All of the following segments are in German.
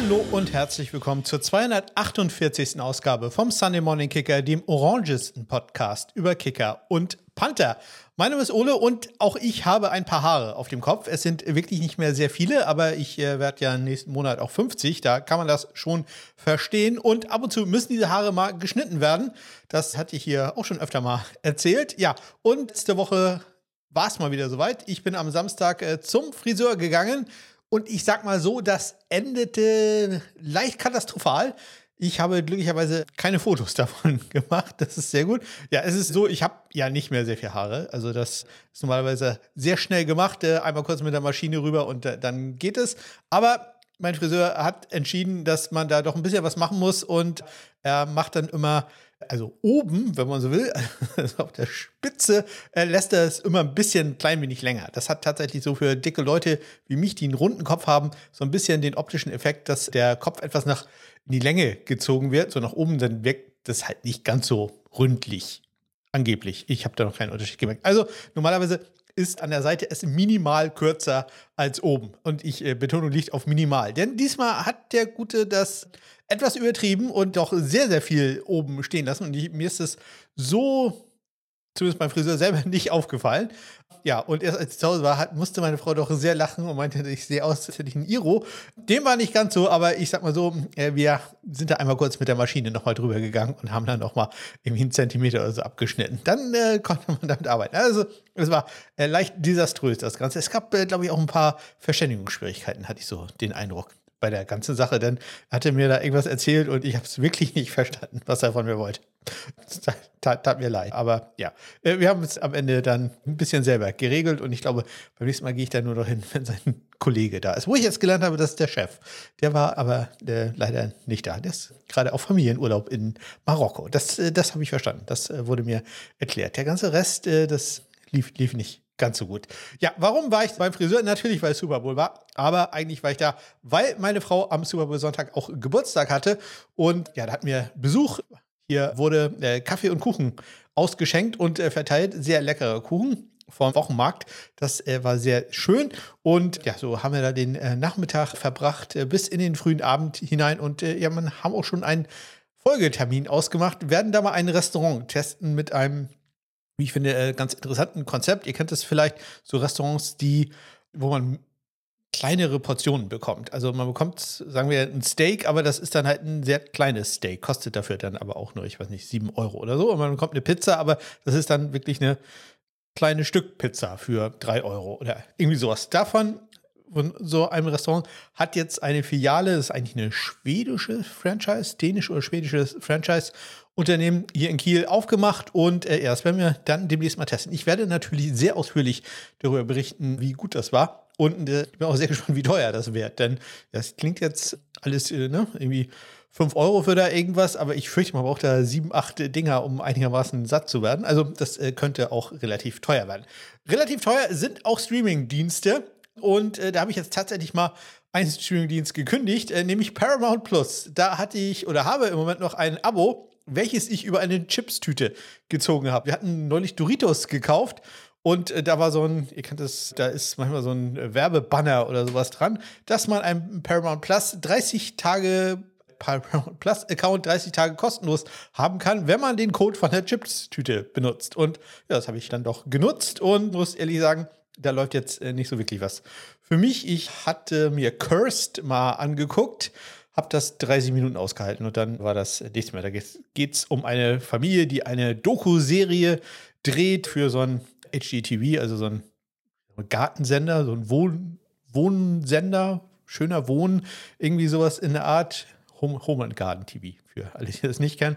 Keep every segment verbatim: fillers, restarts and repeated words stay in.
Hallo und herzlich willkommen zur zweihundertachtundvierzigsten Ausgabe vom Sunday Morning Kicker, dem orangesten Podcast über Kicker und Panther. Mein Name ist Ole und auch ich habe ein paar Haare auf dem Kopf. Es sind wirklich nicht mehr sehr viele, aber ich äh, werde ja nächsten Monat auch fünfzig. Da kann man das schon verstehen. Und ab und zu müssen diese Haare mal geschnitten werden. Das hatte ich hier auch schon öfter mal erzählt. Ja, und letzte Woche war es mal wieder soweit. Ich bin am Samstag äh, zum Friseur gegangen. Und ich sag mal so, das endete leicht katastrophal. Ich habe glücklicherweise keine Fotos davon gemacht. Das ist sehr gut. Ja, es ist so, ich habe ja nicht mehr sehr viel Haare. Also das ist normalerweise sehr schnell gemacht. Einmal kurz mit der Maschine rüber und dann geht es. Aber mein Friseur hat entschieden, dass man da doch ein bisschen was machen muss. Und er macht dann immer, also oben, wenn man so will, also auf der Spitze, äh, lässt er es immer ein bisschen ein klein wenig länger. Das hat tatsächlich so für dicke Leute wie mich, die einen runden Kopf haben, so ein bisschen den optischen Effekt, dass der Kopf etwas nach in die Länge gezogen wird, so nach oben, dann wirkt das halt nicht ganz so ründlich. Angeblich. Ich habe da noch keinen Unterschied gemerkt. Also normalerweise ist an der Seite es minimal kürzer als oben. Und ich äh, Betonung liegt auf minimal. Denn diesmal hat der Gute das etwas übertrieben und doch sehr, sehr viel oben stehen lassen. Und ich, mir ist es so, zumindest beim Friseur selber, nicht aufgefallen. Ja, und erst als ich zu Hause war, hat, musste meine Frau doch sehr lachen und meinte, ich sehe aus, als hätte ich einen Iro. Dem war nicht ganz so, aber ich sag mal so, äh, wir sind da einmal kurz mit der Maschine nochmal drüber gegangen und haben dann nochmal irgendwie einen Zentimeter oder so abgeschnitten. Dann äh, konnte man damit arbeiten. Also es war äh, leicht desaströs, das Ganze. Es gab, äh, glaube ich, auch ein paar Verständigungsschwierigkeiten, hatte ich so den Eindruck bei der ganzen Sache, denn er hatte mir da irgendwas erzählt und ich habe es wirklich nicht verstanden, was er von mir wollte. Das tat, tat mir leid. Aber ja, wir haben es am Ende dann ein bisschen selber geregelt und ich glaube, beim nächsten Mal gehe ich da nur noch hin, wenn sein Kollege da ist. Wo ich jetzt gelernt habe, das ist der Chef. Der war aber äh, leider nicht da. Der ist gerade auf Familienurlaub in Marokko. Das, äh, das habe ich verstanden. Das äh, wurde mir erklärt. Der ganze Rest, äh, das lief, lief nicht ganz so gut. Ja, warum war ich beim Friseur? Natürlich, weil es Super Bowl war, aber eigentlich war ich da, weil meine Frau am Super Bowl Sonntag auch Geburtstag hatte und ja, da hatten wir Besuch. Hier wurde äh, Kaffee und Kuchen ausgeschenkt und äh, verteilt. Sehr leckerer Kuchen vom Wochenmarkt. Das äh, war sehr schön und ja, so haben wir da den äh, Nachmittag verbracht äh, bis in den frühen Abend hinein und äh, ja, man haben auch schon einen Folgetermin ausgemacht. Wir werden da mal ein Restaurant testen mit einem, wie ich finde, ganz interessanten Konzept. Ihr kennt es vielleicht, so Restaurants, die, wo man kleinere Portionen bekommt. Also man bekommt, sagen wir, ein Steak, aber das ist dann halt ein sehr kleines Steak. Kostet dafür dann aber auch nur, ich weiß nicht, sieben Euro oder so. Und man bekommt eine Pizza, aber das ist dann wirklich eine kleine Stückpizza für drei Euro oder irgendwie sowas. Davon, von so einem Restaurant, hat jetzt eine Filiale, das ist eigentlich eine schwedische Franchise, dänische oder schwedisches Franchise Unternehmen hier in Kiel aufgemacht und äh, ja, das werden wir dann demnächst mal testen. Ich werde natürlich sehr ausführlich darüber berichten, wie gut das war und äh, ich bin auch sehr gespannt, wie teuer das wird, denn das klingt jetzt alles, äh, ne, irgendwie fünf Euro für da irgendwas, aber ich fürchte, man braucht da sieben, acht Dinger, um einigermaßen satt zu werden. Also das äh, könnte auch relativ teuer werden. Relativ teuer sind auch Streaming-Dienste und äh, da habe ich jetzt tatsächlich mal einen Streaming-Dienst gekündigt, äh, nämlich Paramount Plus. Da hatte ich oder habe im Moment noch ein Abo, welches ich über eine Chips-Tüte gezogen habe. Wir hatten neulich Doritos gekauft und äh, da war so ein, ihr kennt das, da ist manchmal so ein Werbebanner oder sowas dran, dass man ein Paramount Plus dreißig Tage Paramount Plus Account dreißig Tage kostenlos haben kann, wenn man den Code von der Chips-Tüte benutzt. Und ja, das habe ich dann doch genutzt und muss ehrlich sagen, da läuft jetzt äh, nicht so wirklich was für mich. Ich hatte mir Cursed mal angeguckt, habe das dreißig Minuten ausgehalten und dann war das nichts mehr. Da geht es um eine Familie, die eine Doku-Serie dreht für so ein H G T V, also so ein Gartensender, so ein Wohn Wohnsender, schöner Wohnen, irgendwie sowas in der Art. Home, Home and Garden T V, für alle, die das nicht kennen.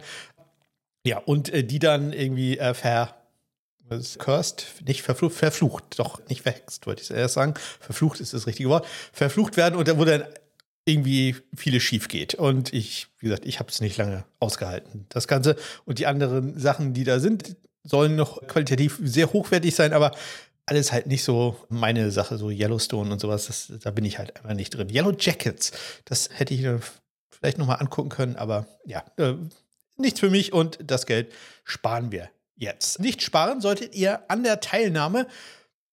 Ja, und äh, die dann irgendwie äh, ver Was cursed, nicht verflucht, verflucht, doch nicht verhext, wollte ich erst sagen. Verflucht ist das richtige Wort. Verflucht werden und da wo dann irgendwie vieles schief geht. Und ich, wie gesagt, ich habe es nicht lange ausgehalten, das Ganze. Und die anderen Sachen, die da sind, sollen noch qualitativ sehr hochwertig sein, aber alles halt nicht so meine Sache, so Yellowstone und sowas, das, da bin ich halt einfach nicht drin. Yellow Jackets, das hätte ich vielleicht noch mal angucken können, aber ja, äh, nichts für mich und das Geld sparen wir jetzt. Nicht sparen solltet ihr an der Teilnahme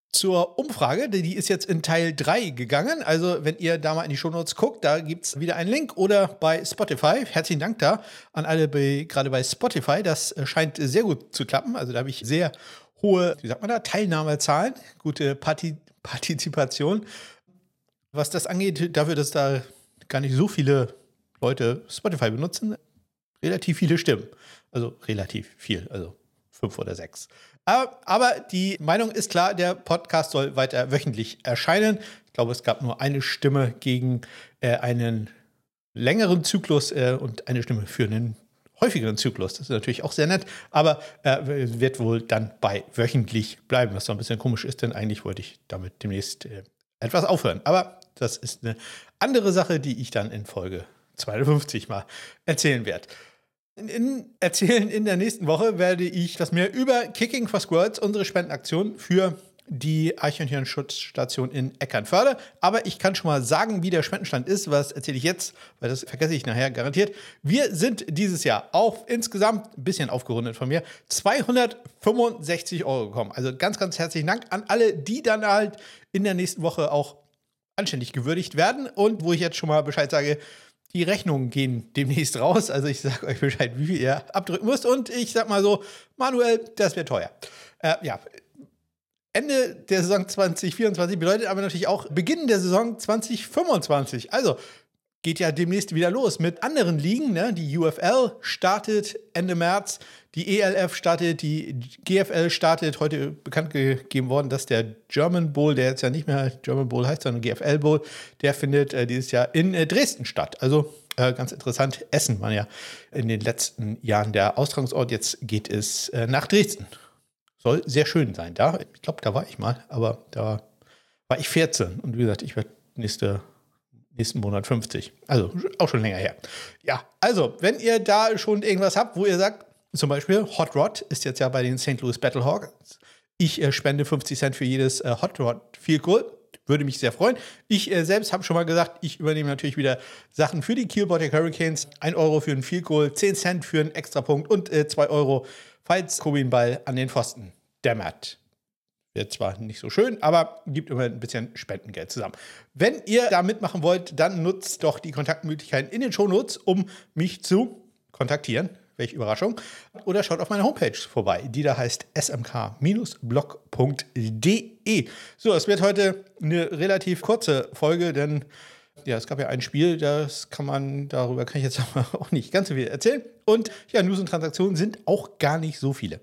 zur Umfrage, die ist jetzt in Teil drei gegangen. Also wenn ihr da mal in die Shownotes guckt, da gibt es wieder einen Link oder bei Spotify. Herzlichen Dank da an alle, bei, gerade bei Spotify. Das scheint sehr gut zu klappen. Also da habe ich sehr hohe, wie sagt man da, Teilnahmezahlen, gute Parti- Partizipation. Was das angeht, dafür, dass da gar nicht so viele Leute Spotify benutzen, relativ viele Stimmen. Also relativ viel, also fünf oder sechs. Aber, aber die Meinung ist klar, der Podcast soll weiter wöchentlich erscheinen. Ich glaube, es gab nur eine Stimme gegen äh, einen längeren Zyklus äh, und eine Stimme für einen häufigeren Zyklus. Das ist natürlich auch sehr nett, aber äh, wird wohl dann bei wöchentlich bleiben, was so ein bisschen komisch ist, denn eigentlich wollte ich damit demnächst äh, etwas aufhören. Aber das ist eine andere Sache, die ich dann in Folge zweihundertfünfzig mal erzählen werde. In, in Erzählen in der nächsten Woche werde ich das mir über Kicking for Squirrels, unsere Spendenaktion für die Eichhörnchenschutzstation in Eckernförde. Aber ich kann schon mal sagen, wie der Spendenstand ist. Was erzähle ich jetzt? Weil das vergesse ich nachher garantiert. Wir sind dieses Jahr auf insgesamt, ein bisschen aufgerundet von mir, zweihundertfünfundsechzig Euro gekommen. Also ganz, ganz herzlichen Dank an alle, die dann halt in der nächsten Woche auch anständig gewürdigt werden. Und wo ich jetzt schon mal Bescheid sage, die Rechnungen gehen demnächst raus. Also ich sage euch Bescheid, wie viel ihr abdrücken müsst. Und ich sag mal so, manuell, das wird teuer. Äh, ja, Ende der Saison zwanzig vierundzwanzig bedeutet aber natürlich auch Beginn der Saison zwanzig fünfundzwanzig. Also geht ja demnächst wieder los mit anderen Ligen. Ne? Die U F L startet Ende März, die E L F startet, die G F L startet. Heute bekannt gegeben worden, dass der German Bowl, der jetzt ja nicht mehr German Bowl heißt, sondern G F L Bowl, der findet äh, dieses Jahr in äh, Dresden statt. Also äh, ganz interessant, Essen war ja in den letzten Jahren der Austragungsort. Jetzt geht es äh, nach Dresden. Soll sehr schön sein. Da, ich glaube, da war ich mal, aber da war ich vierzehn. Und wie gesagt, ich werde nächste nächsten Monat fünfzig. Also auch schon länger her. Ja, also, wenn ihr da schon irgendwas habt, wo ihr sagt, zum Beispiel Hot Rod ist jetzt ja bei den Saint Louis Battlehawks. Ich äh, spende fünfzig Cent für jedes äh, Hot Rod Field Goal. Würde mich sehr freuen. Ich äh, selbst habe schon mal gesagt, ich übernehme natürlich wieder Sachen für die Kiel Baltic Hurricanes. ein Euro für einen Field Goal, zehn Cent für einen Extrapunkt und äh, zwei Euro, falls Kobe den Ball an den Pfosten dämmert. Wird zwar nicht so schön, aber gibt immer ein bisschen Spendengeld zusammen. Wenn ihr da mitmachen wollt, dann nutzt doch die Kontaktmöglichkeiten in den Shownotes, um mich zu kontaktieren. Welche Überraschung. Oder schaut auf meiner Homepage vorbei, die da heißt s m k blog punkt d e. So, es wird heute eine relativ kurze Folge, denn ja, es gab ja ein Spiel, das kann man, darüber kann ich jetzt auch nicht ganz so viel erzählen. Und ja, News und Transaktionen sind auch gar nicht so viele.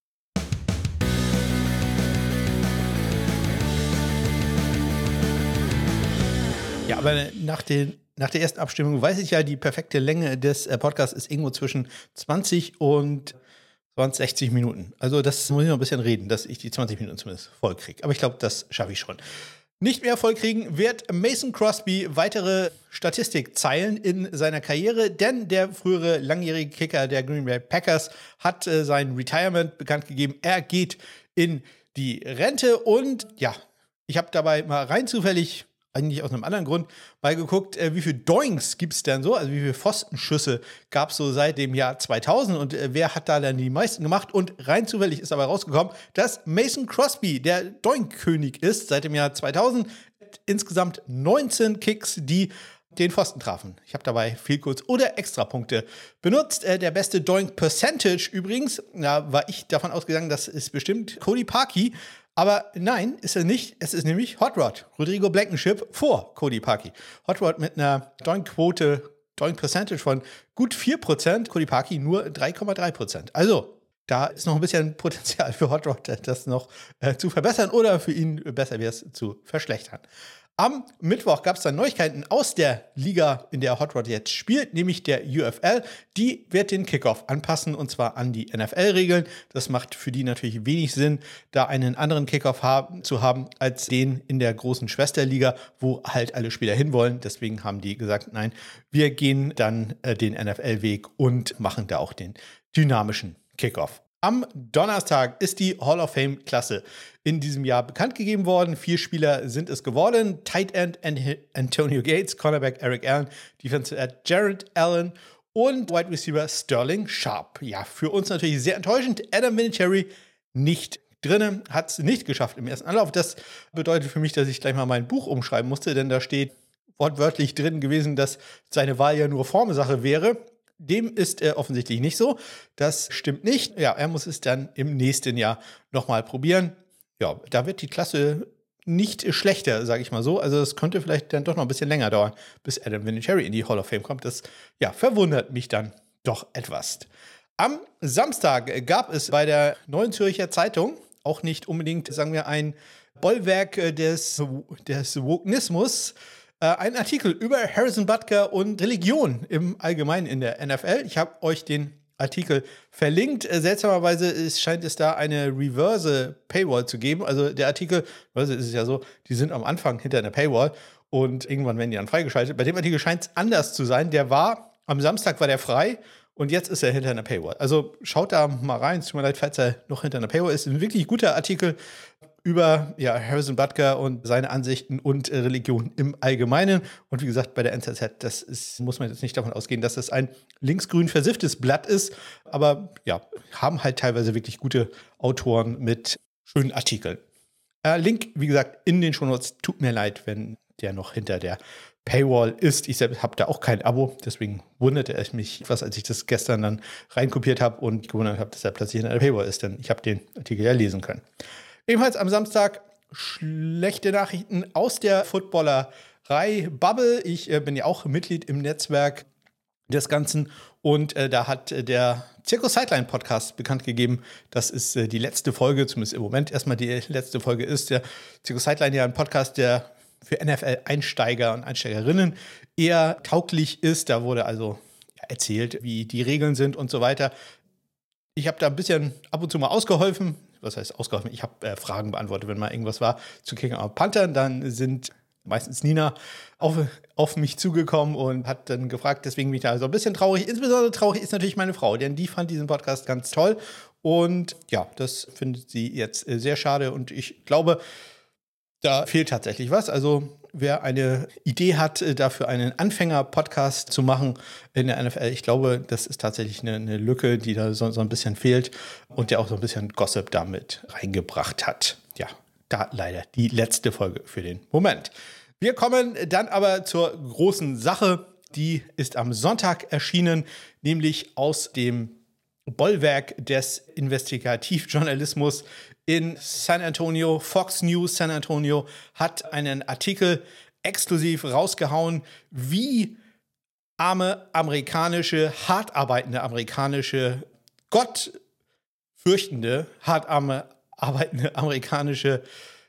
Ja, aber nach, den, nach der ersten Abstimmung weiß ich ja, die perfekte Länge des äh, Podcasts ist irgendwo zwischen zwanzig und zwanzig, sechzig Minuten. Also das muss ich noch ein bisschen reden, dass ich die zwanzig Minuten zumindest voll kriege. Aber ich glaube, das schaffe ich schon. Nicht mehr voll kriegen wird Mason Crosby weitere Statistikzeilen in seiner Karriere, denn der frühere langjährige Kicker der Green Bay Packers hat äh, sein Retirement bekannt gegeben. Er geht in die Rente und ja, ich habe dabei mal rein zufällig, eigentlich aus einem anderen Grund, mal geguckt, äh, wie viele Doinks gibt es denn so, also wie viele Pfostenschüsse gab es so seit dem Jahr zweitausend und äh, wer hat da dann die meisten gemacht? Und rein zufällig ist dabei rausgekommen, dass Mason Crosby der Doink-König ist seit dem Jahr zweitausend. Insgesamt neunzehn Kicks, die den Pfosten trafen. Ich habe dabei Field Goals oder Extrapunkte benutzt. Äh, der beste Doink-Percentage übrigens, da war ich davon ausgegangen, das ist bestimmt Cody Parkey. Aber nein, ist er nicht. Es ist nämlich Hot Rod, Rodrigo Blankenship vor Cody Parkey. Hot Rod mit einer Doink-Quote, Doink-Percentage von gut vier Prozent, Cody Parkey nur drei Komma drei Prozent. Also, da ist noch ein bisschen Potenzial für Hot Rod, das noch äh, zu verbessern oder für ihn besser wäre es zu verschlechtern. Am Mittwoch gab es dann Neuigkeiten aus der Liga, in der Hot Rod jetzt spielt, nämlich der U F L. Die wird den Kickoff anpassen und zwar an die N F L-Regeln. Das macht für die natürlich wenig Sinn, da einen anderen Kickoff haben, zu haben als den in der großen Schwesterliga, wo halt alle Spieler hinwollen. Deswegen haben die gesagt, nein, wir gehen dann äh, den N F L-Weg und machen da auch den dynamischen Kickoff. Am Donnerstag ist die Hall of Fame-Klasse in diesem Jahr bekannt gegeben worden. Vier Spieler sind es geworden. Tight End Antonio Gates, Cornerback Eric Allen, Defensive End Jared Allen und Wide Receiver Sterling Sharp. Ja, für uns natürlich sehr enttäuschend. Adam Vinatieri nicht drin, hat es nicht geschafft im ersten Anlauf. Das bedeutet für mich, dass ich gleich mal mein Buch umschreiben musste, denn da steht wortwörtlich drin gewesen, dass seine Wahl ja nur Formsache wäre. Dem ist er offensichtlich nicht so. Das stimmt nicht. Ja, er muss es dann im nächsten Jahr nochmal probieren. Ja, da wird die Klasse nicht schlechter, sage ich mal so. Also es könnte vielleicht dann doch noch ein bisschen länger dauern, bis Adam Vinatieri in die Hall of Fame kommt. Das ja, verwundert mich dann doch etwas. Am Samstag gab es bei der Neuen Zürcher Zeitung auch nicht unbedingt, sagen wir, ein Bollwerk des, des Wokenismus, äh, einen Artikel über Harrison Butker und Religion im Allgemeinen in der N F L. Ich habe euch den Artikel verlinkt. Äh, seltsamerweise ist, scheint es da eine reverse Paywall zu geben. Also der Artikel, also ist es ja so, die sind am Anfang hinter einer Paywall und irgendwann werden die dann freigeschaltet. Bei dem Artikel scheint es anders zu sein. Der war, am Samstag war der frei und jetzt ist er hinter einer Paywall. Also schaut da mal rein. Es tut mir leid, falls er noch hinter einer Paywall ist. Ein wirklich guter Artikel über ja, Harrison Butker und seine Ansichten und äh, Religion im Allgemeinen. Und wie gesagt, bei der N Z Z, das ist, muss man jetzt nicht davon ausgehen, dass das ein linksgrün versifftes Blatt ist. Aber ja, haben halt teilweise wirklich gute Autoren mit schönen Artikeln. Äh, Link, wie gesagt, in den Shownotes. Tut mir leid, wenn der noch hinter der Paywall ist. Ich selbst habe da auch kein Abo, deswegen wunderte es mich etwas, als ich das gestern dann reinkopiert habe und gewundert habe, dass er plötzlich hinter der Paywall ist, denn ich habe den Artikel ja lesen können. Ebenfalls am Samstag schlechte Nachrichten aus der Footballerei Bubble. Ich äh, bin ja auch Mitglied im Netzwerk des Ganzen und äh, da hat äh, der Circus Sideline Podcast bekannt gegeben, dass es äh, die letzte Folge, zumindest im Moment erstmal die letzte Folge ist. Der Circus Sideline ja ein Podcast, der für N F L-Einsteiger und Einsteigerinnen eher tauglich ist. Da wurde also erzählt, wie die Regeln sind und so weiter. Ich habe da ein bisschen ab und zu mal ausgeholfen. Was heißt ausgeholfen? Ich habe äh, Fragen beantwortet, wenn mal irgendwas war zu Kicker und Panthern. Dann sind meistens Nina auf, auf mich zugekommen und hat dann gefragt. Deswegen bin ich da so ein bisschen traurig. Insbesondere traurig ist natürlich meine Frau, denn die fand diesen Podcast ganz toll. Und ja, das findet sie jetzt äh, sehr schade. Und ich glaube, da fehlt tatsächlich was. Also wer eine Idee hat, dafür einen Anfänger-Podcast zu machen in der N F L, ich glaube, das ist tatsächlich eine, eine Lücke, die da so, so ein bisschen fehlt und der auch so ein bisschen Gossip damit reingebracht hat. Ja, da leider die letzte Folge für den Moment. Wir kommen dann aber zur großen Sache. Die ist am Sonntag erschienen, nämlich aus dem Bollwerk des Investigativjournalismus in San Antonio. Fox News San Antonio hat einen Artikel exklusiv rausgehauen, wie arme amerikanische, hart arbeitende amerikanische, gottfürchtende, hart arme, arbeitende amerikanische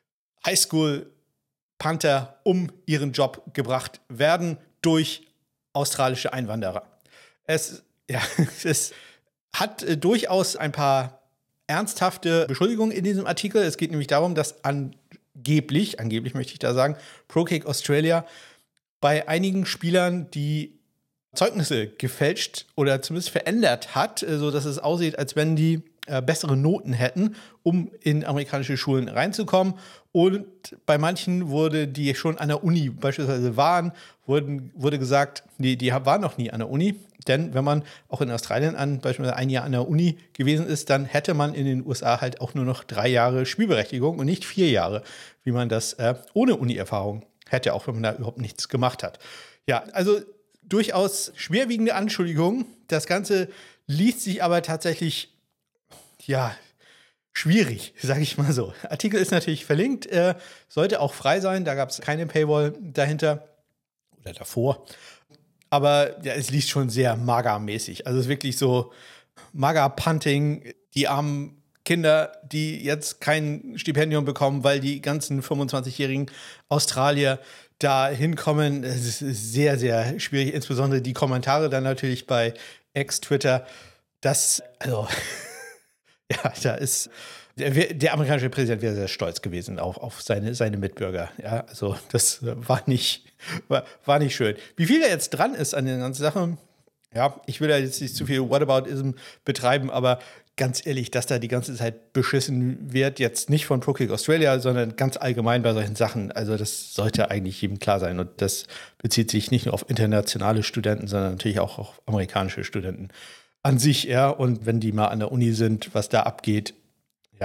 Highschool-Panther um ihren Job gebracht werden durch australische Einwanderer. Es, ja, es hat äh, durchaus ein paar ernsthafte Beschuldigungen in diesem Artikel. Es geht nämlich darum, dass angeblich, angeblich möchte ich da sagen, ProKick Australia bei einigen Spielern die Zeugnisse gefälscht oder zumindest verändert hat, sodass es aussieht, als wenn die äh, bessere Noten hätten, um in amerikanische Schulen reinzukommen. Und bei manchen wurde, die schon an der Uni beispielsweise waren, wurden, wurde gesagt, die, die waren noch nie an der Uni. Denn wenn man auch in Australien an, beispielsweise ein Jahr an der Uni gewesen ist, dann hätte man in den U S A halt auch nur noch drei Jahre Spielberechtigung und nicht vier Jahre, wie man das äh, ohne Uni-Erfahrung hätte, auch wenn man da überhaupt nichts gemacht hat. Ja, also durchaus schwerwiegende Anschuldigungen. Das Ganze liest sich aber tatsächlich, ja, schwierig, sage ich mal so. Artikel ist natürlich verlinkt, äh, sollte auch frei sein, da gab es keine Paywall dahinter oder davor. Aber ja, es liest schon sehr magermäßig. Also es ist wirklich so Mager-Punting, die armen Kinder, die jetzt kein Stipendium bekommen, weil die ganzen fünfundzwanzigjährigen Australier da hinkommen. Es ist sehr, sehr schwierig. Insbesondere die Kommentare dann natürlich bei Ex-Twitter. Das, also, ja, da ist der, der amerikanische Präsident wäre sehr stolz gewesen auf, auf seine, seine Mitbürger. Ja, also das war nicht, war, war nicht schön. Wie viel da jetzt dran ist an der ganzen Sache, ja, ich will da jetzt nicht zu viel Whataboutism betreiben, aber ganz ehrlich, dass da die ganze Zeit beschissen wird, jetzt nicht von ProKick Australia, sondern ganz allgemein bei solchen Sachen, also das sollte eigentlich jedem klar sein. Und das bezieht sich nicht nur auf internationale Studenten, sondern natürlich auch auf amerikanische Studenten an sich, ja. Und wenn die mal an der Uni sind, was da abgeht, ja,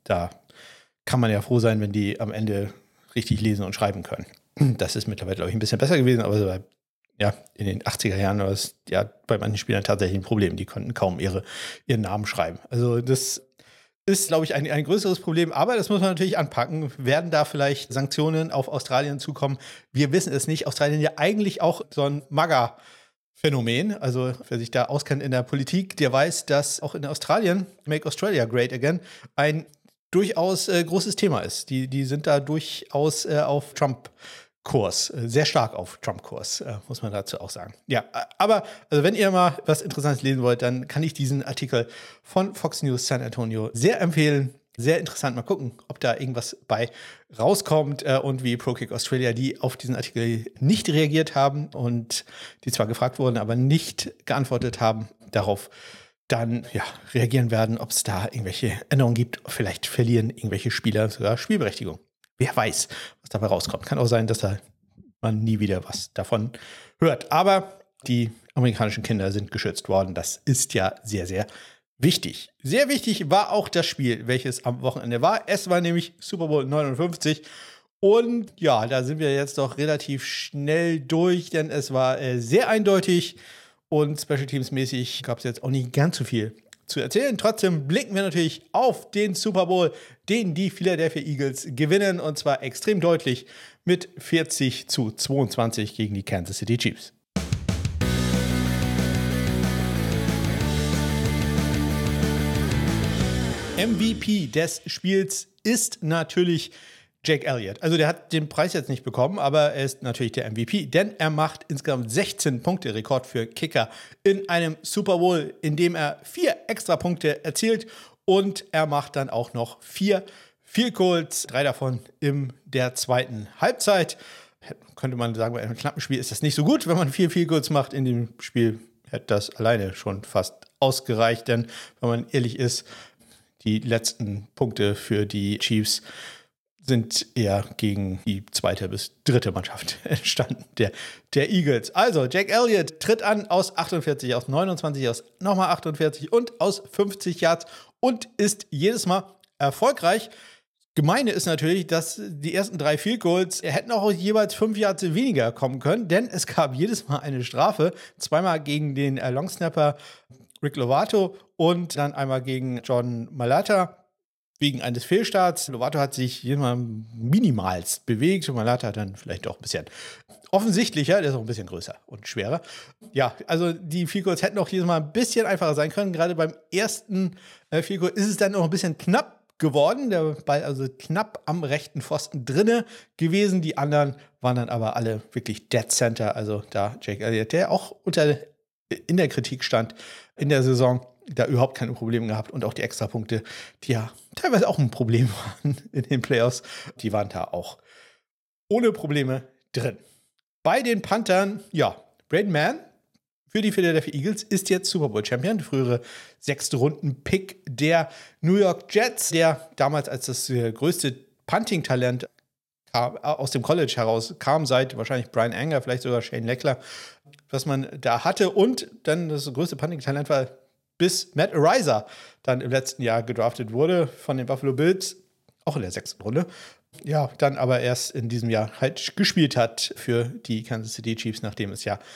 da kann man ja froh sein, wenn die am Ende richtig lesen und schreiben können. Das ist mittlerweile, glaube ich, ein bisschen besser gewesen, aber so, ja, in den achtziger Jahren war es ja bei manchen Spielern tatsächlich ein Problem. Die konnten kaum ihre, ihren Namen schreiben. Also das ist, glaube ich, ein, ein größeres Problem. Aber das muss man natürlich anpacken. Werden da vielleicht Sanktionen auf Australien zukommen? Wir wissen es nicht. Australien ja eigentlich auch so ein MAGA-Phänomen. Also wer sich da auskennt in der Politik, der weiß, dass auch in Australien Make Australia Great Again ein durchaus äh, großes Thema ist. Die, die sind da durchaus äh, auf Trump Kurs, sehr stark auf Trump-Kurs, äh, muss man dazu auch sagen. Ja, aber also wenn ihr mal was Interessantes lesen wollt, dann kann ich diesen Artikel von Fox News San Antonio sehr empfehlen. Sehr interessant. Mal gucken, ob da irgendwas bei rauskommt äh, und wie ProKick Australia, die auf diesen Artikel nicht reagiert haben und die zwar gefragt wurden, aber nicht geantwortet haben, darauf dann ja, reagieren werden, ob es da irgendwelche Änderungen gibt. Vielleicht verlieren irgendwelche Spieler sogar Spielberechtigung. Wer weiß, was dabei rauskommt. Kann auch sein, dass da man nie wieder was davon hört. Aber die amerikanischen Kinder sind geschützt worden. Das ist ja sehr, sehr wichtig. Sehr wichtig war auch das Spiel, welches am Wochenende war. Es war nämlich Super Bowl neunundfünfzig. Und ja, da sind wir jetzt doch relativ schnell durch, denn es war äh, sehr eindeutig. Und Special Teams mäßig gab es jetzt auch nicht ganz so viel zu erzählen. Trotzdem blicken wir natürlich auf den Super Bowl, den die Philadelphia Eagles gewinnen, und zwar extrem deutlich mit vierzig zu zweiundzwanzig gegen die Kansas City Chiefs. M V P des Spiels ist natürlich Jake Elliott. Also der hat den Preis jetzt nicht bekommen, aber er ist natürlich der M V P, denn er macht insgesamt sechzehn Punkte, Rekord für Kicker in einem Super Bowl, in dem er vier extra Punkte erzielt, und er macht dann auch noch vier Field Goals, drei davon in der zweiten Halbzeit. Könnte man sagen, bei einem knappen Spiel ist das nicht so gut, wenn man vier Field Goals macht. In dem Spiel hätte das alleine schon fast ausgereicht, denn wenn man ehrlich ist, die letzten Punkte für die Chiefs sind eher gegen die zweite bis dritte Mannschaft entstanden, der, der Eagles. Also, Jake Elliott tritt an aus achtundvierzig, aus neunundzwanzig, aus nochmal achtundvierzig und aus fünfzig Yards und ist jedes Mal erfolgreich. Gemeine ist natürlich, dass die ersten drei Field Goals hätten auch jeweils fünf Yards weniger kommen können, denn es gab jedes Mal eine Strafe. Zweimal gegen den Longsnapper Rick Lovato und dann einmal gegen John Malata wegen eines Fehlstarts. Lovato hat sich immer minimalst bewegt. Malata hat dann vielleicht auch ein bisschen offensichtlicher, der ist auch ein bisschen größer und schwerer. Ja, also die Field Goals hätten auch jedes Mal ein bisschen einfacher sein können. Gerade beim ersten äh, Field Goal ist es dann noch ein bisschen knapp geworden. Der Ball also knapp am rechten Pfosten drinne gewesen. Die anderen waren dann aber alle wirklich Dead Center. Also da Jake Elliott, der auch unter in der Kritik stand in der Saison, da überhaupt keine Probleme gehabt, und auch die Extrapunkte, die ja teilweise auch ein Problem waren in den Playoffs, die waren da auch ohne Probleme drin. Bei den Panthern, ja, Braden Mann für die Philadelphia Eagles ist jetzt Super Bowl Champion, frühere sechste Runden-Pick der New York Jets, der damals als das äh, größte Punting-Talent aus dem College heraus kam, seit wahrscheinlich Brian Anger, vielleicht sogar Shane Leckler, was man da hatte, und dann das größte Punting-Talent war, bis Matt Araiza dann im letzten Jahr gedraftet wurde von den Buffalo Bills, auch in der sechsten Runde. Ja, dann aber erst in diesem Jahr halt gespielt hat für die Kansas City Chiefs, nachdem es ja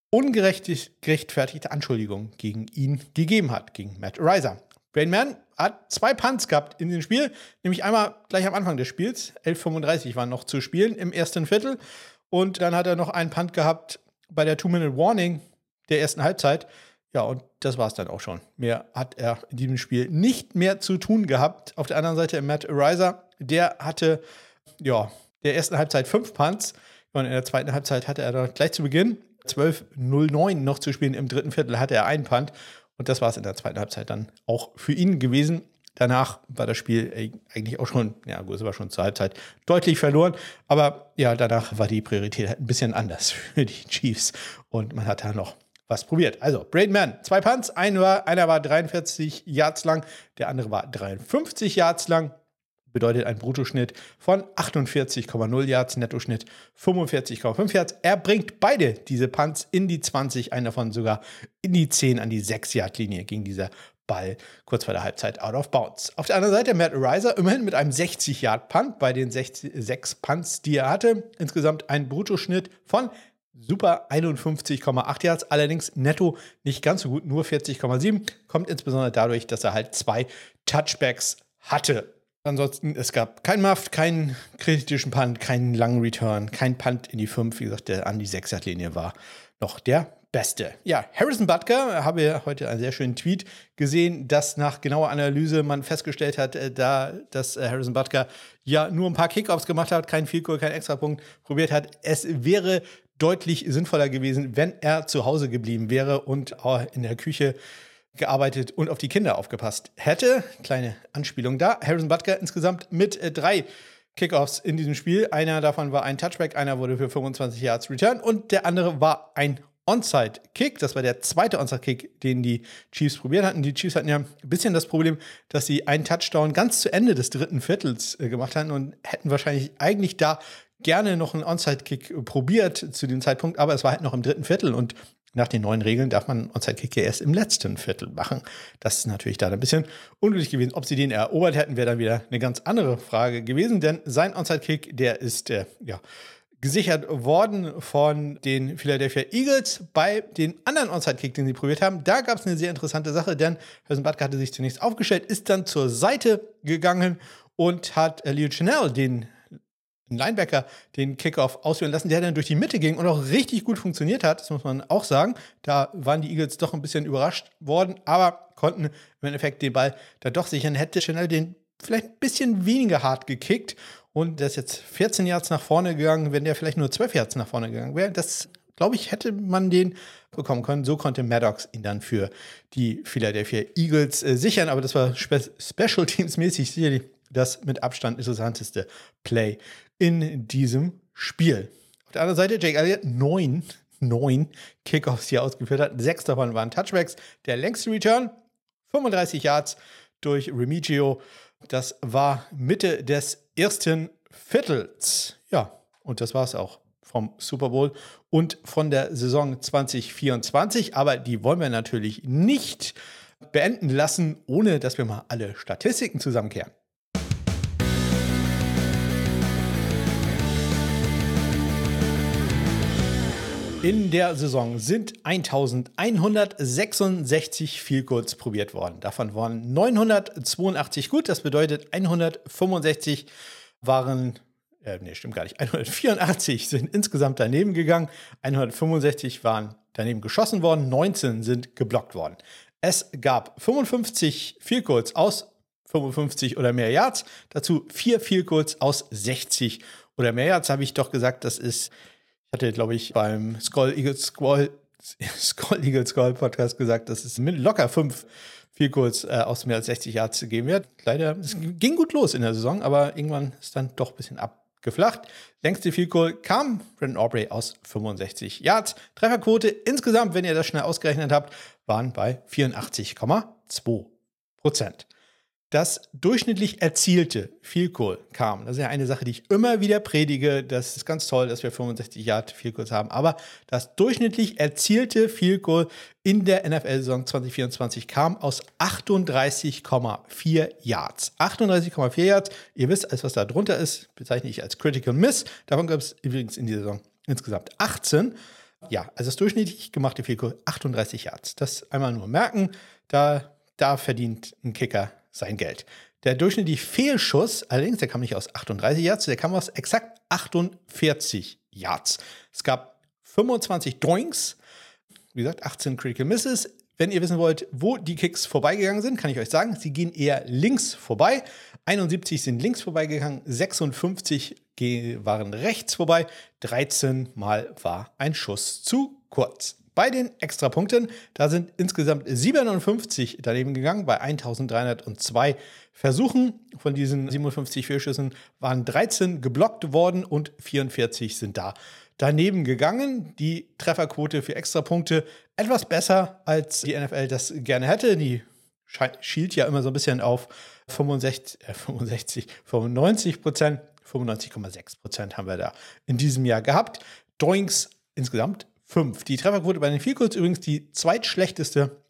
ungerechtfertigte Anschuldigungen gegen ihn gegeben hat, gegen Matt Araiza. Braden Mann hat zwei Punts gehabt in dem Spiel, nämlich einmal gleich am Anfang des Spiels, elf fünfunddreißig waren noch zu spielen im ersten Viertel, und dann hat er noch einen Punt gehabt bei der Two-Minute-Warning der ersten Halbzeit. Ja, und das war es dann auch schon. Mehr hat er in diesem Spiel nicht mehr zu tun gehabt. Auf der anderen Seite Matt Araiza, der hatte, ja, der ersten Halbzeit fünf Punts. Und in der zweiten Halbzeit hatte er dann gleich zu Beginn zwölf null neun noch zu spielen. Im dritten Viertel hatte er einen Punt. Und das war es in der zweiten Halbzeit dann auch für ihn gewesen. Danach war das Spiel eigentlich auch schon, ja gut, es war schon zur Halbzeit deutlich verloren. Aber ja, danach war die Priorität halt ein bisschen anders für die Chiefs. Und man hat da noch was probiert. Also, Braden Mann, zwei Punts. Einer war, einer war dreiundvierzig Yards lang, der andere war dreiundfünfzig Yards lang. Bedeutet ein Bruttoschnitt von achtundvierzig Komma null Yards, Nettoschnitt fünfundvierzig Komma fünf Yards. Er bringt beide diese Punts in die zwanzig, einer davon sogar in die zehn, an die sechs Yard Linie. Ging dieser Ball kurz vor der Halbzeit out of bounds. Auf der anderen Seite Matt Araiza immerhin mit einem sechzig-Yard-Punt bei den sechs Punts, die er hatte. Insgesamt ein Bruttoschnitt von super einundfünfzig Komma acht Yards, allerdings netto nicht ganz so gut, nur vierzig Komma sieben. Kommt insbesondere dadurch, dass er halt zwei Touchbacks hatte. Ansonsten, es gab keinen Muff, keinen kritischen Punt, keinen langen Return, kein Punt in die fünf. Wie gesagt, der an die sechs-Yard-Linie war noch der Beste. Ja, Harrison Butker, habe ja heute einen sehr schönen Tweet gesehen, dass nach genauer Analyse man festgestellt hat, äh, da, dass äh, Harrison Butker ja nur ein paar Kickoffs gemacht hat, kein Field Goal, kein Extrapunkt probiert hat. Es wäre deutlich sinnvoller gewesen, wenn er zu Hause geblieben wäre und äh, in der Küche gearbeitet und auf die Kinder aufgepasst hätte. Kleine Anspielung da. Harrison Butker insgesamt mit äh, drei Kickoffs in diesem Spiel. Einer davon war ein Touchback, einer wurde für fünfundzwanzig Yards Return und der andere war ein Onside-Kick. Das war der zweite Onside-Kick, den die Chiefs probiert hatten. Die Chiefs hatten ja ein bisschen das Problem, dass sie einen Touchdown ganz zu Ende des dritten Viertels äh, gemacht hatten und hätten wahrscheinlich eigentlich da gerne noch einen Onside-Kick probiert zu dem Zeitpunkt, aber es war halt noch im dritten Viertel und nach den neuen Regeln darf man einen Onside-Kick ja erst im letzten Viertel machen. Das ist natürlich da ein bisschen unglücklich gewesen. Ob sie den erobert hätten, wäre dann wieder eine ganz andere Frage gewesen, denn sein Onside-Kick, der ist äh, ja gesichert worden von den Philadelphia Eagles. Bei den anderen Onside-Kick, den sie probiert haben, da gab es eine sehr interessante Sache, denn Harrison Butker hatte sich zunächst aufgestellt, ist dann zur Seite gegangen und hat äh, Leo Chenal, den Linebacker, den Kickoff ausführen lassen, der dann durch die Mitte ging und auch richtig gut funktioniert hat, das muss man auch sagen. Da waren die Eagles doch ein bisschen überrascht worden, aber konnten im Endeffekt den Ball da doch sichern. Hätte Chenal den vielleicht ein bisschen weniger hart gekickt und der ist jetzt vierzehn Yards nach vorne gegangen, wenn der vielleicht nur zwölf Yards nach vorne gegangen wäre. Das, glaube ich, hätte man den bekommen können. So konnte Maddox ihn dann für die Philadelphia Eagles äh, sichern, aber das war Spe- Special Teams mäßig sicherlich das mit Abstand interessanteste Play in diesem Spiel. Auf der anderen Seite Jake Elliott, neun, neun Kickoffs hier ausgeführt hat. Sechs davon waren Touchbacks. Der längste Return, fünfunddreißig Yards durch Remigio. Das war Mitte des ersten Viertels. Ja, und das war es auch vom Super Bowl und von der Saison zwanzig vierundzwanzig. Aber die wollen wir natürlich nicht beenden lassen, ohne dass wir mal alle Statistiken zusammenkehren. In der Saison sind eintausendeinhundertsechsundsechzig Field Goals probiert worden. Davon waren neunhundertzweiundachtzig gut. Das bedeutet, hundertfünfundsechzig waren, äh, nee, stimmt gar nicht, hundertvierundachtzig sind insgesamt daneben gegangen. hundertfünfundsechzig waren daneben geschossen worden. neunzehn sind geblockt worden. Es gab fünfundfünfzig Field Goals aus fünfundfünfzig oder mehr Yards. Dazu vier Field Goals aus sechzig oder mehr Yards. Habe ich doch gesagt, das ist... Ich hatte, glaube ich, beim Skull Eagles Squall, Skull Eagles Squall Podcast gesagt, dass es mit locker fünf Field Goals äh, aus mehr als sechzig Yards geben wird. Leider, es ging gut los in der Saison, aber irgendwann ist dann doch ein bisschen abgeflacht. Längste Field Goal kam Brandon Aubrey aus fünfundsechzig Yards. Trefferquote insgesamt, wenn ihr das schnell ausgerechnet habt, waren bei vierundachtzig Komma zwei Prozent. Das durchschnittlich erzielte Field Goal kam. Das ist ja eine Sache, die ich immer wieder predige. Das ist ganz toll, dass wir fünfundsechzig Yard Field Goals haben. Aber das durchschnittlich erzielte Field Goal in der N F L-Saison zwanzig vierundzwanzig kam aus achtunddreißig Komma vier Yards. achtunddreißig Komma vier Yards. Ihr wisst, alles was da drunter ist, bezeichne ich als Critical Miss. Davon gab es übrigens in dieser Saison insgesamt achtzehn. Ja, also das durchschnittlich gemachte Field Goal achtunddreißig Yards. Das einmal nur merken. Da, da verdient ein Kicker sein Geld. Der durchschnittliche Fehlschuss, allerdings, der kam nicht aus achtunddreißig Yards, der kam aus exakt achtundvierzig Yards. Es gab fünfundzwanzig Doinks, wie gesagt, achtzehn Critical Misses. Wenn ihr wissen wollt, wo die Kicks vorbeigegangen sind, kann ich euch sagen, sie gehen eher links vorbei. einundsiebzig sind links vorbeigegangen, sechsundfünfzig waren rechts vorbei, dreizehn Mal war ein Schuss zu kurz. Bei den Extrapunkten, da sind insgesamt siebenundfünfzig daneben gegangen, bei eintausenddreihundertzwei Versuchen. Von diesen siebenundfünfzig Fehlschüssen waren dreizehn geblockt worden und vierundvierzig sind da daneben gegangen. Die Trefferquote für Extrapunkte etwas besser, als die N F L das gerne hätte. Die schielt ja immer so ein bisschen auf fünfundsechzig, äh fünfundsechzig, fünfundneunzig Prozent. fünfundneunzig Komma sechs Prozent haben wir da in diesem Jahr gehabt. Doinks insgesamt fünf. Die Trefferquote bei den Field Goals übrigens die zweitschlechteste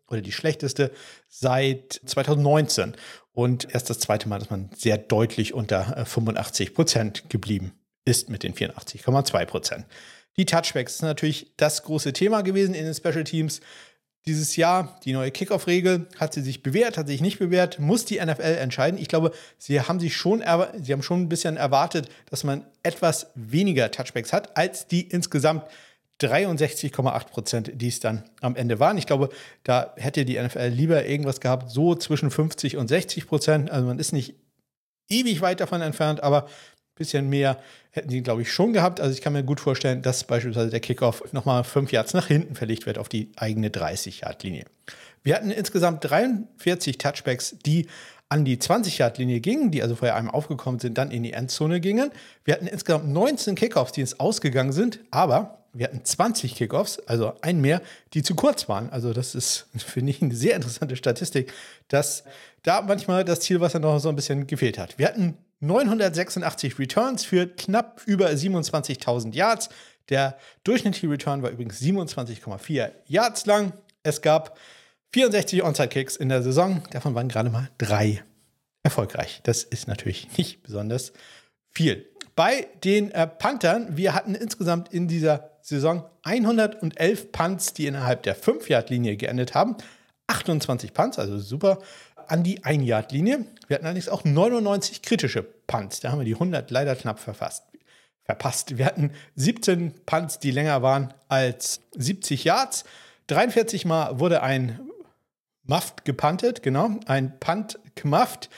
oder die schlechteste seit zweitausendneunzehn. Und erst das zweite Mal, dass man sehr deutlich unter fünfundachtzig Prozent geblieben ist mit den vierundachtzig Komma zwei Prozent. Die Touchbacks ist natürlich das große Thema gewesen in den Special Teams. Dieses Jahr, die neue Kickoff-Regel, hat sie sich bewährt, hat sich nicht bewährt, muss die N F L entscheiden. Ich glaube, sie haben sich schon, sie haben schon ein bisschen erwartet, dass man etwas weniger Touchbacks hat, als die insgesamt dreiundsechzig Komma acht Prozent, die es dann am Ende waren. Ich glaube, da hätte die N F L lieber irgendwas gehabt, so zwischen fünfzig und sechzig Prozent. Also man ist nicht ewig weit davon entfernt, aber ein bisschen mehr hätten sie, glaube ich, schon gehabt. Also ich kann mir gut vorstellen, dass beispielsweise der Kickoff nochmal fünf Yards nach hinten verlegt wird auf die eigene dreißig-Yard-Linie. Wir hatten insgesamt dreiundvierzig Touchbacks, die an die zwanzig-Yard-Linie gingen, die also vorher einmal aufgekommen sind, dann in die Endzone gingen. Wir hatten insgesamt neunzehn Kickoffs, die ins Ausgegangen sind, aber wir hatten zwanzig Kickoffs, also ein mehr, die zu kurz waren. Also das ist, finde ich, eine sehr interessante Statistik, dass da manchmal das Zielwasser noch so ein bisschen gefehlt hat. Wir hatten neunhundertsechsundachtzig Returns für knapp über siebenundzwanzigtausend Yards. Der durchschnittliche Return war übrigens siebenundzwanzig Komma vier Yards lang. Es gab vierundsechzig Onside-Kicks in der Saison. Davon waren gerade mal drei erfolgreich. Das ist natürlich nicht besonders viel. Bei den äh, Panthern, wir hatten insgesamt in dieser Saison hundertelf Punts, die innerhalb der fünf-Yard-Linie geendet haben. achtundzwanzig Punts, also super, an die ein-Yard-Linie. Wir hatten allerdings auch neunundneunzig kritische Punts. Da haben wir die hundert leider knapp verfasst, verpasst. Wir hatten siebzehn Punts, die länger waren als siebzig Yards. dreiundvierzig Mal wurde ein Muffed gepuntet, genau, ein Punt gemufft.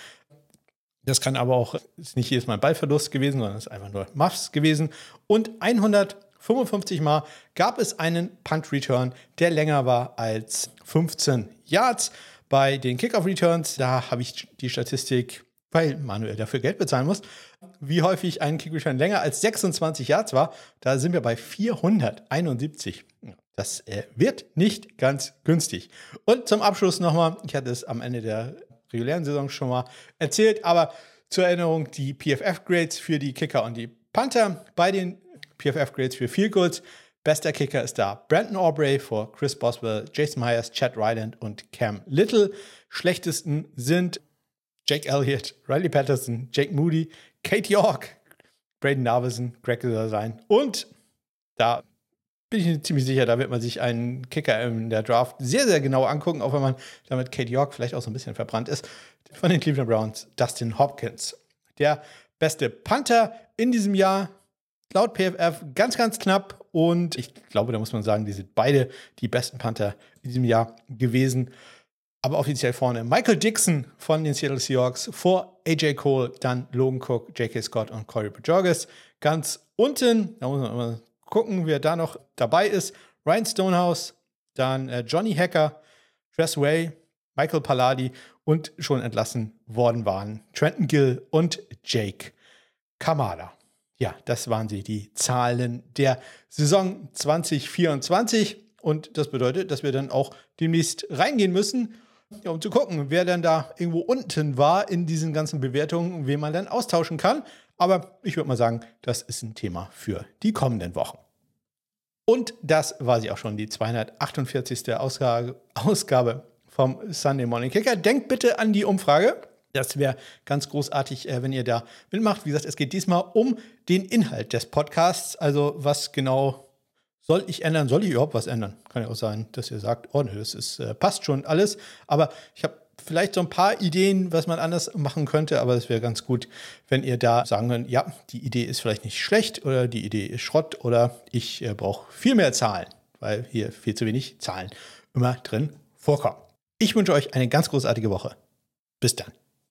Das kann aber auch, ist nicht jedes Mal ein Ballverlust gewesen, sondern es ist einfach nur Muffs gewesen. Und hundertfünfundfünfzig Mal gab es einen Punt-Return, der länger war als fünfzehn Yards. Bei den Kickoff-Returns, da habe ich die Statistik, weil Manuel dafür Geld bezahlen muss, wie häufig ein Kick-Return länger als sechsundzwanzig Yards war. Da sind wir bei vierhunderteinundsiebzig. Das äh, wird nicht ganz günstig. Und zum Abschluss nochmal, ich hatte es am Ende der regulären Saison schon mal erzählt, aber zur Erinnerung, die P F F-Grades für die Kicker und die Panther. Bei den P F F-Grades für Field Goals, bester Kicker ist da Brandon Aubrey vor Chris Boswell, Jason Myers, Chad Ryland und Cam Little. Schlechtesten sind Jake Elliott, Riley Patterson, Jake Moody, Kate York, Braden Davison, Greg Zuerlein und da bin ich mir ziemlich sicher, da wird man sich einen Kicker in der Draft sehr, sehr genau angucken, auch wenn man damit Kate York vielleicht auch so ein bisschen verbrannt ist. Von den Cleveland Browns, Dustin Hopkins. Der beste Panther in diesem Jahr, laut P F F, ganz, ganz knapp. Und ich glaube, da muss man sagen, die sind beide die besten Panther in diesem Jahr gewesen. Aber offiziell vorne Michael Dixon von den Seattle Seahawks, vor A J Cole, dann Logan Cook, J K. Scott und Corey Bojorges. Ganz unten, da muss man immer gucken, wer da noch dabei ist. Ryan Stonehouse, dann äh, Johnny Hacker, Tress Way, Michael Palladi und schon entlassen worden waren Trenton Gill und Jake Kamada. Ja, das waren sie, die Zahlen der Saison zwanzig vierundzwanzig. Und das bedeutet, dass wir dann auch demnächst reingehen müssen, ja, um zu gucken, wer denn da irgendwo unten war in diesen ganzen Bewertungen, wen man dann austauschen kann. Aber ich würde mal sagen, das ist ein Thema für die kommenden Wochen. Und das war sie auch schon, die zweihundertachtundvierzigste Ausgabe, Ausgabe vom Sunday Morning Kicker. Denkt bitte an die Umfrage. Das wäre ganz großartig, wenn ihr da mitmacht. Wie gesagt, es geht diesmal um den Inhalt des Podcasts. Also was genau soll ich ändern? Soll ich überhaupt was ändern? Kann ja auch sein, dass ihr sagt, oh nö, das ist, äh, passt schon alles. Aber ich habe vielleicht so ein paar Ideen, was man anders machen könnte, aber es wäre ganz gut, wenn ihr da sagen könnt, ja, die Idee ist vielleicht nicht schlecht oder die Idee ist Schrott oder ich äh, brauche viel mehr Zahlen, weil hier viel zu wenig Zahlen immer drin vorkommen. Ich wünsche euch eine ganz großartige Woche. Bis dann.